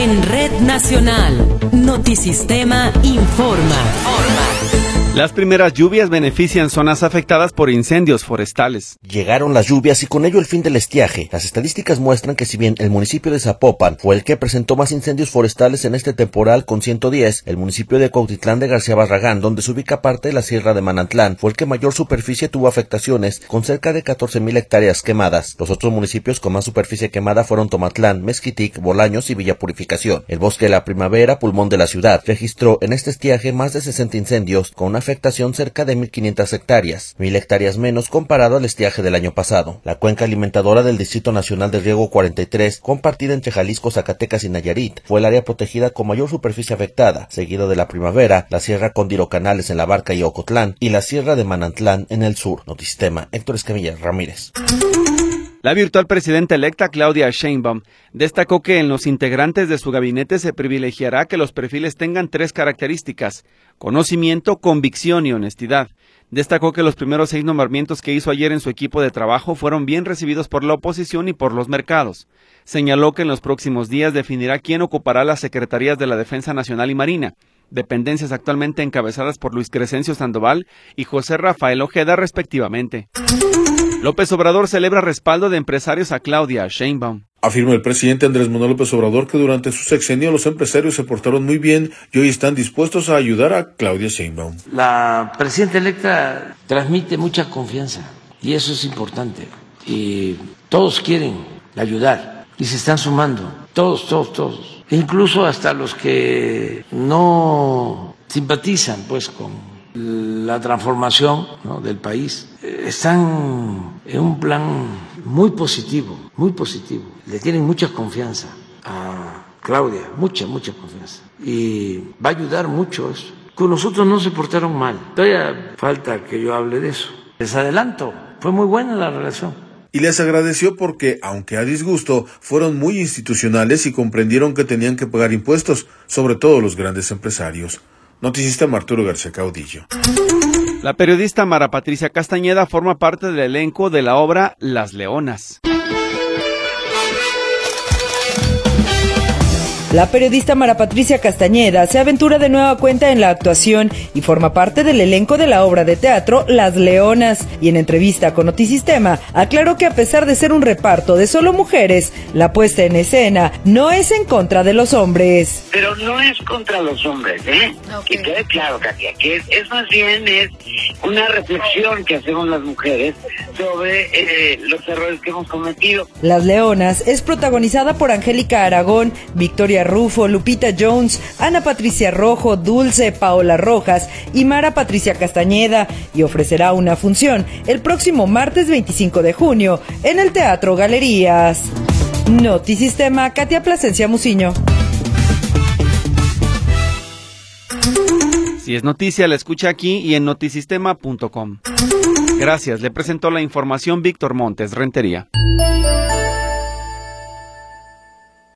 En Red Nacional, Notisistema informa. Las primeras lluvias benefician zonas afectadas por incendios forestales. Llegaron las lluvias y con ello el fin del estiaje. Las estadísticas muestran que si bien el municipio de Zapopan fue el que presentó más incendios forestales en este temporal con 110, el municipio de Cuautitlán de García Barragán, donde se ubica parte de la Sierra de Manantlán, fue el que mayor superficie tuvo afectaciones, con cerca de 14,000 hectáreas quemadas. Los otros municipios con más superficie quemada fueron Tomatlán, Mezquitic, Bolaños y Villa Purificación. El Bosque de la Primavera, pulmón de la ciudad, registró en este estiaje más de 60 incendios, con una afectación cerca de 1,500 hectáreas, 1,000 hectáreas menos comparado al estiaje del año pasado. La cuenca alimentadora del Distrito Nacional de Riego 43, compartida entre Jalisco, Zacatecas y Nayarit, fue el área protegida con mayor superficie afectada, seguido de la Primavera, la Sierra Cóndiro Canales en La Barca y Ocotlán, y la Sierra de Manantlán en el sur. Notisistema, Héctor Escamilla Ramírez. La virtual presidenta electa Claudia Sheinbaum destacó que en los integrantes de su gabinete se privilegiará que los perfiles tengan 3 características: conocimiento, convicción y honestidad. Destacó que los primeros 6 nombramientos que hizo ayer en su equipo de trabajo fueron bien recibidos por la oposición y por los mercados. Señaló que en los próximos días definirá quién ocupará las secretarías de la Defensa Nacional y Marina, dependencias actualmente encabezadas por Luis Crescencio Sandoval y José Rafael Ojeda respectivamente. López Obrador celebra respaldo de empresarios a Claudia Sheinbaum. Afirma el presidente Andrés Manuel López Obrador que durante su sexenio los empresarios se portaron muy bien y hoy están dispuestos a ayudar a Claudia Sheinbaum. La presidenta electa transmite mucha confianza y eso es importante. Y todos quieren ayudar y se están sumando, todos. E incluso hasta los que no simpatizan pues con la transformación, ¿no?, del país, están en un plan muy positivo. Le tienen mucha confianza a Claudia, mucha confianza. Y va a ayudar mucho eso. Con nosotros no se portaron mal. Todavía falta que yo hable de eso. Les adelanto, fue muy buena la relación. Y les agradeció porque, aunque a disgusto, fueron muy institucionales y comprendieron que tenían que pagar impuestos, sobre todo los grandes empresarios. Notisistema Arturo García Caudillo. La periodista Mara Patricia Castañeda forma parte del elenco de la obra Las Leonas. La periodista Mara Patricia Castañeda se aventura de nueva cuenta en la actuación y forma parte del elenco de la obra de teatro Las Leonas. Y en entrevista con Notisistema aclaró que a pesar de ser un reparto de solo mujeres, la puesta en escena no es en contra de los hombres. Pero no es contra los hombres, ¿eh? Okay. Que quede claro, Katia, que es más bien es una reflexión que hacemos las mujeres sobre los errores que hemos cometido. Las Leonas es protagonizada por Angélica Aragón, Victoria Rufo, Lupita Jones, Ana Patricia Rojo, Dulce, Paola Rojas y Mara Patricia Castañeda, y ofrecerá una función el próximo martes 25 de junio en el Teatro Galerías. Notisistema, Katia Plasencia Muciño. Si es noticia, la escucha aquí y en notisistema.com. Gracias, le presentó la información Víctor Montes Rentería.